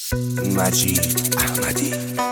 مجید احمدی.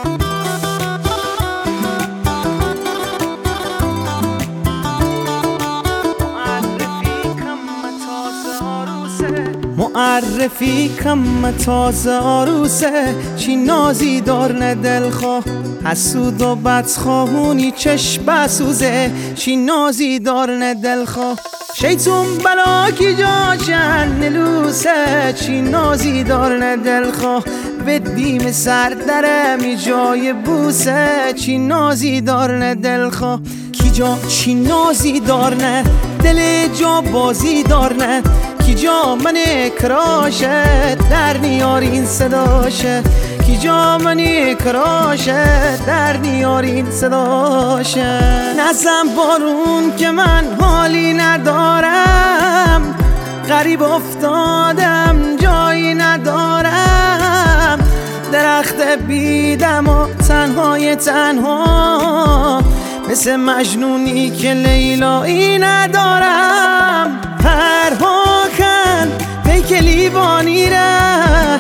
معرفی کم تازه آروسه، چی نازی دارن دلخواه، حسود و بدخواهونی چشم بسوزه، چی نازی دارن دلخواه، شیطون بلا کی جاشن نلوسه، چی نازی دارن دلخواه، بدیم سر دره می جای بوسه، چی نازی دارن دلخواه، کی جا چی نازی دارن دل جا بازی دارن، کی جا من کراشه در نیارین صداشه، کی جا من کراشه در نیارین صداشه، نزن بارون که من حالی ندارم، غریب افتادم جایی ندارم، درخت بیدم و تنهای تنها، مثل مجنونی که لیلایی ندارم، پرهاکن پیک لیوانی ره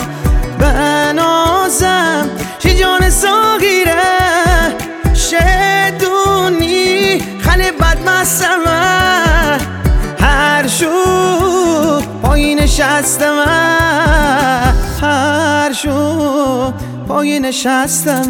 بنازم شی جان ساغیره، شدونی خلی بدمستم، هر شو پایی نشستم، هر شو پایی نشستم،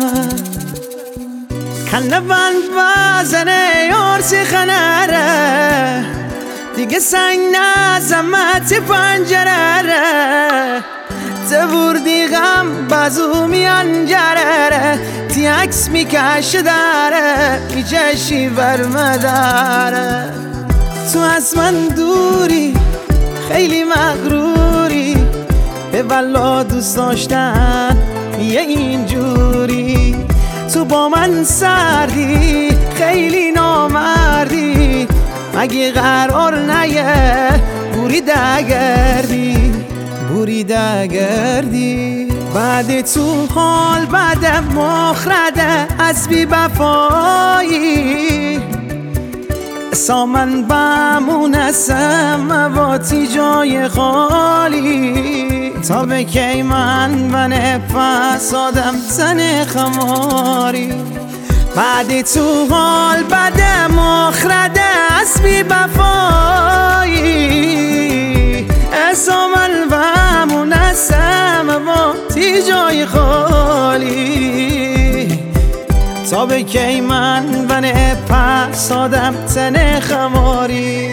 کنه بند بزنه یارسی خنره، دیگه سنگ نزمت پنجره، تبوردی غم بازو میانجره، تی عکس میکشه داره میچشی برمداره، تو از من دوری خیلی مغروری، به بلا دوست داشتن یه اینجوری، تو با من سردی خیلی نامردی، مگه قرار نیه بوریده گردی بوریده گردی، بعد تو حال بعد مخرده از بی وفایی، سامن بمونستم مواتی جای خالی، تا به کی من فسادم زن خماری، بعد تو حال بعد مخرده از بی وفایی، سامن بمونستم مواتی جای خالی، تا به کی من فسادم زن خماری.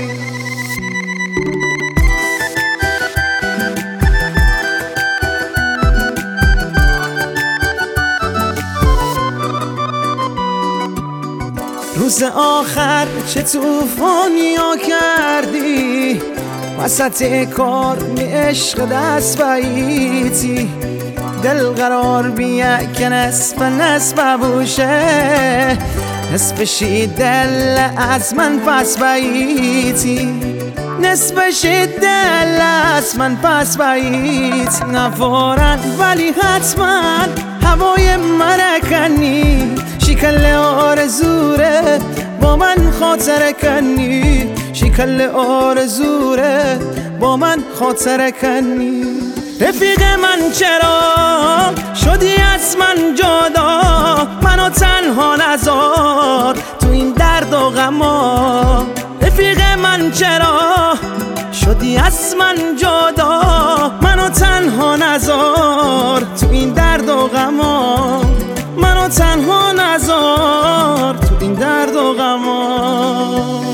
روز آخر چه توفانی ها کردی، وسط کار می عشق دست باییتی، دل قرار بیه که نصف بوشه، نصفشی دل از من پس باییتی، نصفشی دل از من پس باییتی، نفارن ولی حتما هوای مرکنی، شکل آرزوره با من خاطره کنی، شکل آرزوره با من خاطره کنی، رفیق من چرا شدی از من جدا، منو تنها نذار تو این درد و غما، رفیق من چرا شدی از من جدا، منو تنها نذار تو این درد و غما، منو تنها نذار تو این درد و غما.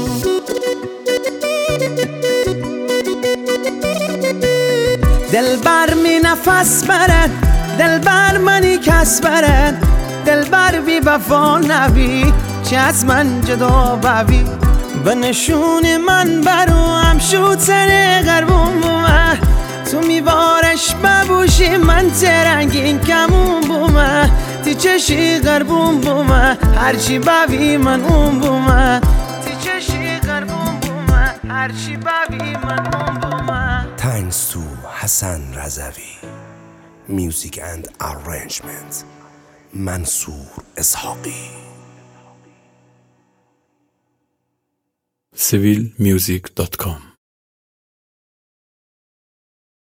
دلبر می نفس برد، دلبر منی کس برد، دلبر بی وفا نبی چه از من جدا ببی، به نشون من برو هم شوتر غربون بومه، تو میوارش ببوشی من ترنگین کمون بومه، تی چشی غربون بومه هرچی ببی من اون بومه، تی چشی غربون بومه هرچی ببی من اون بومه. Thanks to Hassan Razavi. Music and arrangement Mansour Ishaqi. civilmusic.com